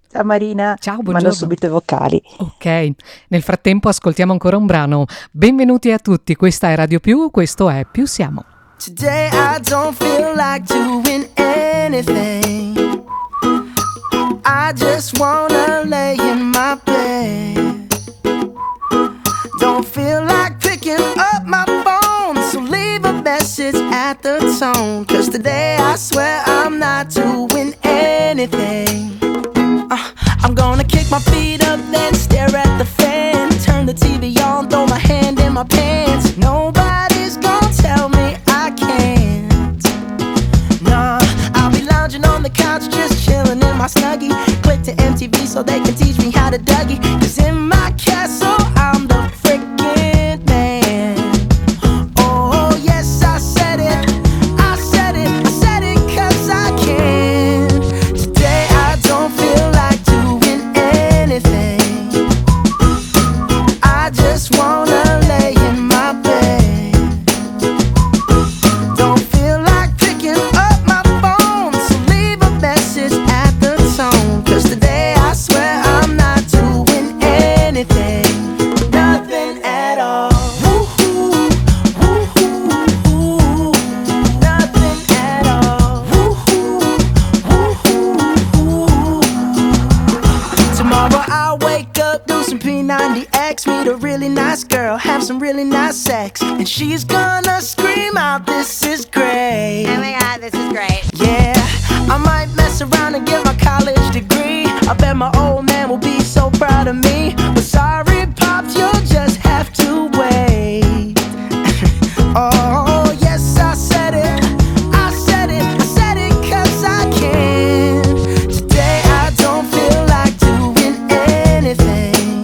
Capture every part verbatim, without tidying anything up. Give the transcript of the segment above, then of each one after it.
Ciao Marina, Ciao, mando buongiorno. subito i vocali. Ok, nel frattempo ascoltiamo ancora un brano. Benvenuti a tutti, questa è Radio Più, questo è Più Siamo. Today I don't feel like doing anything. I just wanna lay in my bed. Don't feel like picking up my phone, so leave a message at the tone. Cause today I swear I'm not doing anything. uh, I'm gonna kick my feet up, then stare at the fan. Turn the T V on, throw my hand in my pants. Nobody's gonna tell me I can't. Nah, I'll be lounging on the couch, just chilling in my Snuggie. Click to M T V so they can teach me how to Dougie. Cause in my castle I'm the freaking man. Oh yes, I said it, I said it, I said it cause I can. Today I don't feel like doing anything. I just wanna lay in my bed. Don't feel like picking up my phone, so leave a message at the tone. Cause today I swear I'm not doing anything. Nothing at all. Woo-hoo, woo-hoo, woo. Nothing at all. Woo-hoo, woo-hoo, woo. Tomorrow I'll wake up, do some P ninety X, meet a really nice girl, have some really nice sex, and she's gonna scream out, "This is great." Oh my god, this is great. Yeah, I might mess around and get my college degree. I bet my old man will be so proud of me. But sorry, Pops, you'll just have to wait. Oh, yes, I said it, I said it, I said it cause I can. Today I don't feel like doing anything.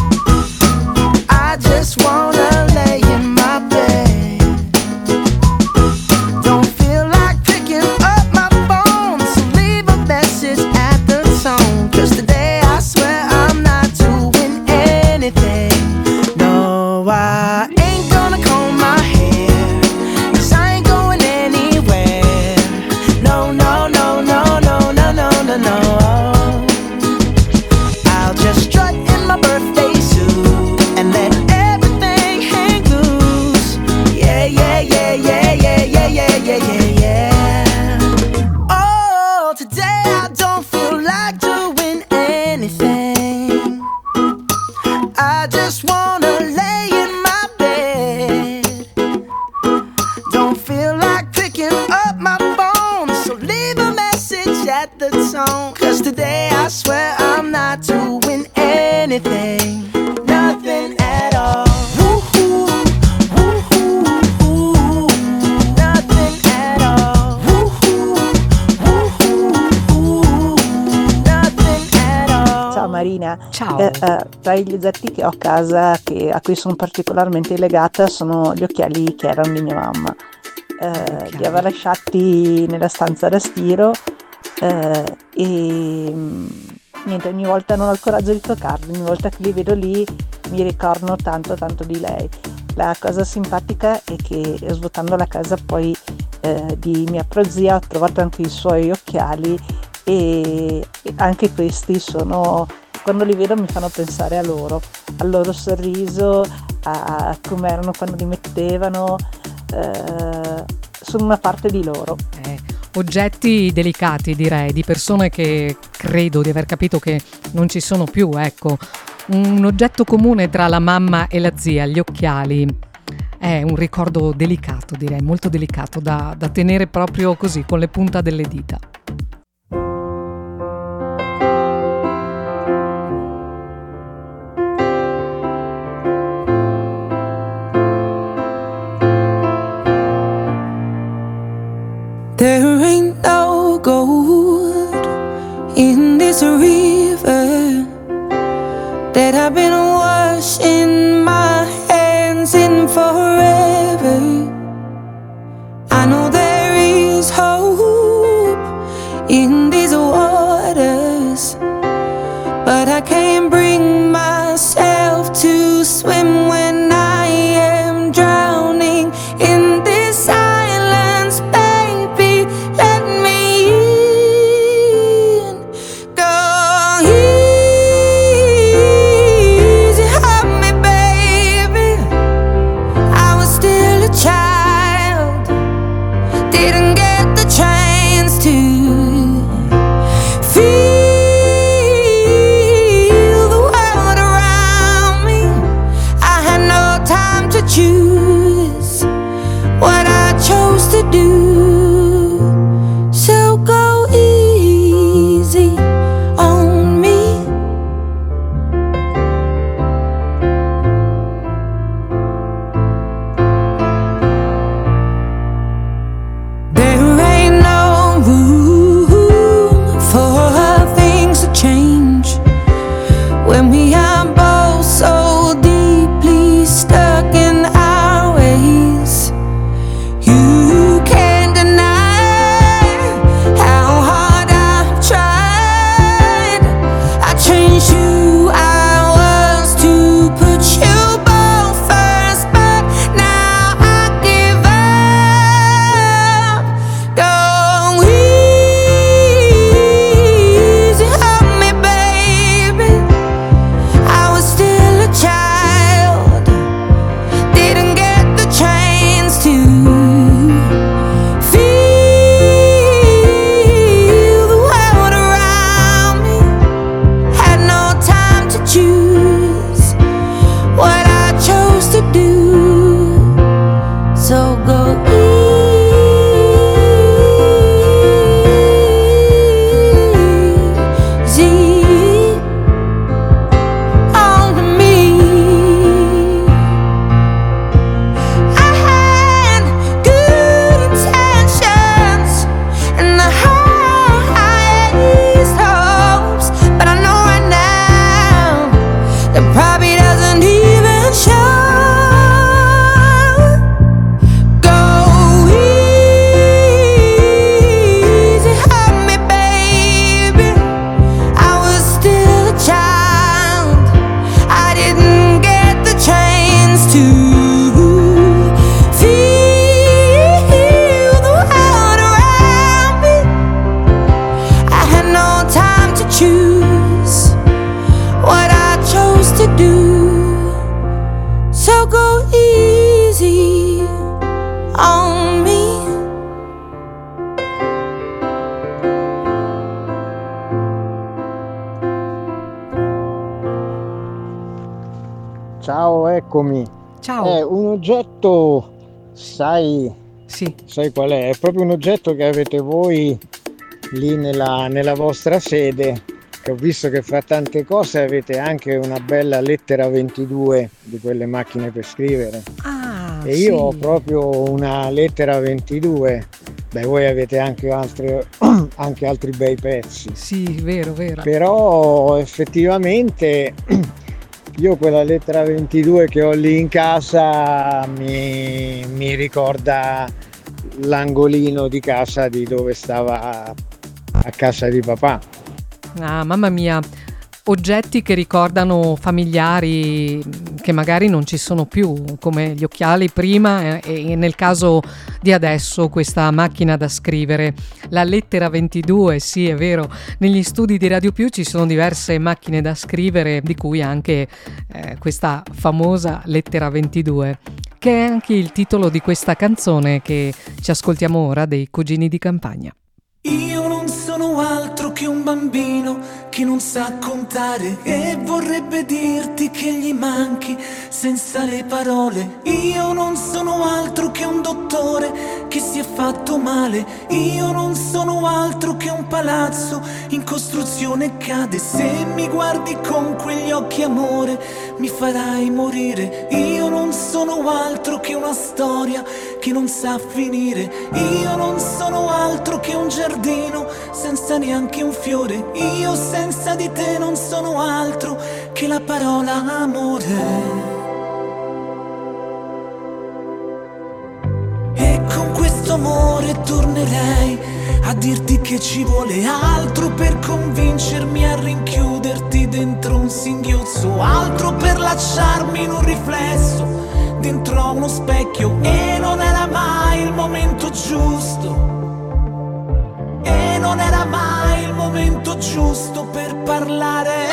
I just wanna lay in my bed. Don't feel like picking up my phone, so leave a message at the tone. Cause today I swear I'm not doing anything. No, I ain't gonna comb my hair, cause I ain't going anywhere. No, no, no, no, no, no, no, no, no. I'll just strut in my birthday suit and let everything hang loose. Yeah, yeah, yeah, yeah, yeah, yeah, yeah, yeah, yeah, yeah. Oh, today I don't feel like doing anything. I just wanna lay in my bed. Don't feel like picking up my phone, so leave a message at the tone. Cause today I swear I'm not doing anything. Nothing at all. Woo-hoo, woo-hoo, woo. Nothing at all. Woo-hoo, woo-hoo, woo. Nothing at all. Ciao Marina. Ciao. Eh, eh, tra gli oggetti che ho a casa che- a cui sono particolarmente legata sono gli occhiali che erano di mia mamma. Eh, li aveva lasciati nella stanza da stiro eh, e mm, niente, ogni volta non ho il coraggio di toccarli, ogni volta che li vedo lì mi ricordo tanto tanto di lei. La cosa simpatica è che svuotando la casa poi eh, di mia prozia ho trovato anche i suoi occhiali e e anche questi sono, quando li vedo mi fanno pensare a loro, al loro sorriso, a come erano quando li mettevano, eh, sono una parte di loro. Eh, oggetti delicati, direi, di persone che credo di aver capito che non ci sono più, ecco. Un oggetto comune tra la mamma e la zia, gli occhiali. È un ricordo delicato, direi, molto delicato, da, da tenere proprio così, con le punta delle dita. There ain't no gold in this river that I've been washing my hands in forever. I know there is hope in these waters, but I can't bring myself to swim when I am drowning in this silence. Baby, let me in. Go in. Ciao, eccomi. Ciao. È un oggetto, sai, Sì. sai qual è? È proprio un oggetto che avete voi lì nella, nella vostra sede, che ho visto che fra tante cose avete anche una bella lettera ventidue di quelle macchine per scrivere. Ah, E sì. io ho proprio una lettera ventidue. Beh, voi avete anche altri, anche altri bei pezzi. Sì, vero, vero. Però effettivamente io quella lettera ventidue che ho lì in casa mi, mi ricorda l'angolino di casa di dove stava a casa di papà. Ah, mamma mia, oggetti che ricordano familiari che magari non ci sono più, come gli occhiali prima e, e nel caso di adesso questa macchina da scrivere. La lettera ventidue, sì, è vero, negli studi di Radio Più ci sono diverse macchine da scrivere, di cui anche eh, questa famosa lettera ventidue, che è anche il titolo di questa canzone che ci ascoltiamo ora dei Cugini di Campagna. Io non sono altro che un bambino che non sa contare e vorrebbe dirti che gli manchi senza le parole. Io non sono altro che un dottore che si è fatto male. Io non sono altro che un palazzo in costruzione e cade. Se mi guardi con quegli occhi amore mi farai morire. Io non sono altro che una storia che non sa finire. Io non sono altro che un giardino senza neanche un fiore. Io senza di te non sono altro che la parola amore. E con questo amore tornerei a dirti che ci vuole altro per convincermi a rinchiuderti dentro un singhiozzo, altro per lasciarmi in un riflesso dentro a uno specchio. E non era mai il momento giusto, e non era mai il momento giusto per parlare.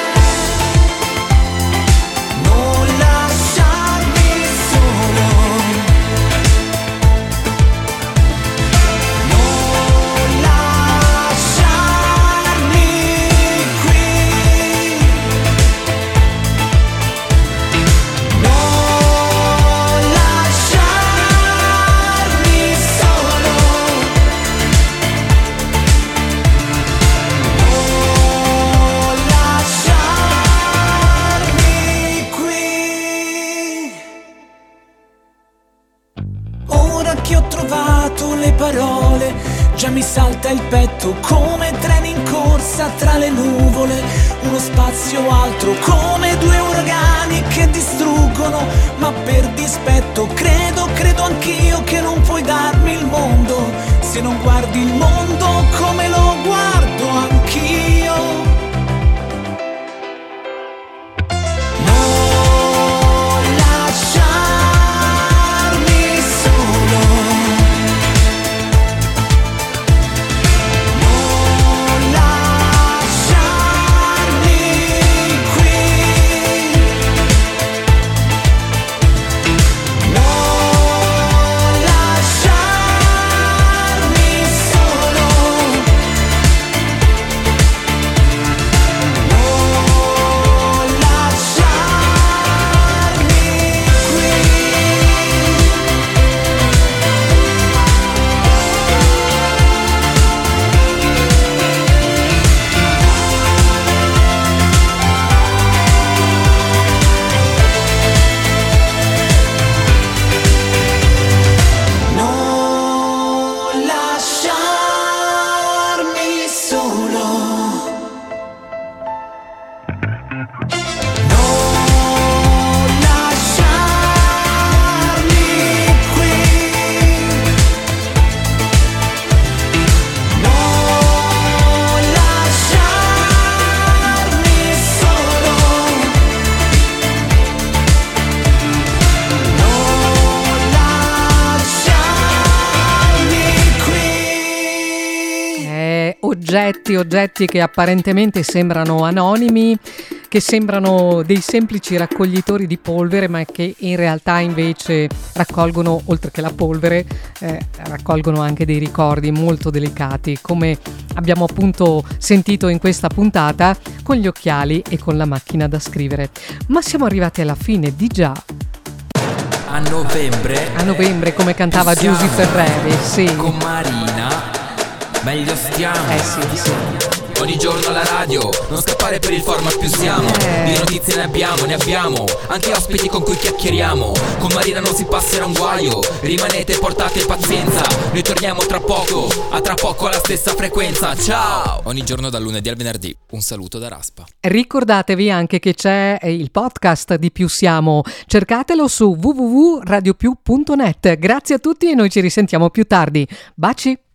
Non lasciarmi solo, non lasciarmi qui, non lasciarmi solo, non lasciarmi qui. Ora che ho trovato le parole, già mi salta il petto come treni in corsa tra le nuvole. Uno spazio altro come due uragani che distruggono, ma per dispetto. Credo, credo anch'io che non puoi darmi il mondo se non guardi il mondo come lo guardo anch'io. Non lasciarmi solo, non lasciarmi qui, non lasciarmi solo, oggetti, oggetti che apparentemente sembrano anonimi, che sembrano dei semplici raccoglitori di polvere, ma che in realtà invece raccolgono, oltre che la polvere, eh, raccolgono anche dei ricordi molto delicati, come abbiamo appunto sentito in questa puntata con gli occhiali e con la macchina da scrivere. Ma siamo arrivati alla fine di già. A novembre, a novembre come cantava Giusy Ferreri, sì. Con Marina, meglio stiamo. Eh sì, sì. Ogni giorno alla radio, non scappare per il format più siamo. Eh. Di notizie ne abbiamo, ne abbiamo. Anche ospiti con cui chiacchieriamo. Con Marina non si passerà un guaio. Rimanete, portate pazienza. Noi torniamo tra poco, a tra poco alla stessa frequenza. Ciao! Ogni giorno dal lunedì al venerdì. Un saluto da Raspa. Ricordatevi anche che c'è il podcast di Più Siamo. Cercatelo su w w w punto radio più punto net. Grazie a tutti e noi ci risentiamo più tardi. Baci!